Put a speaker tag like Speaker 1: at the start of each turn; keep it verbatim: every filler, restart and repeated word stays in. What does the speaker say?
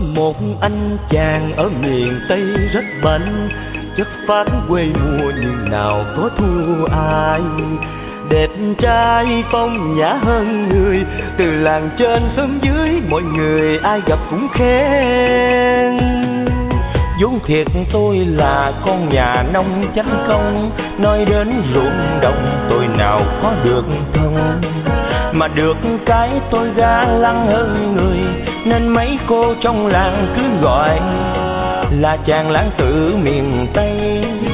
Speaker 1: một anh chàng ở miền Tây rất bảnh, chất phát quê mùa nhưng nào có thua ai. Đẹp trai phong nhã hơn người, từ làng trên xóm dưới mọi người ai gặp cũng khen. vốn thiệt tôi là con nhà nông chánh công, nói đến ruộng đồng tôi nào có được thân. Mà được cái tôi ga lăng hơn người, nên mấy cô trong làng cứ gọi là chàng lãng tử miền Tây.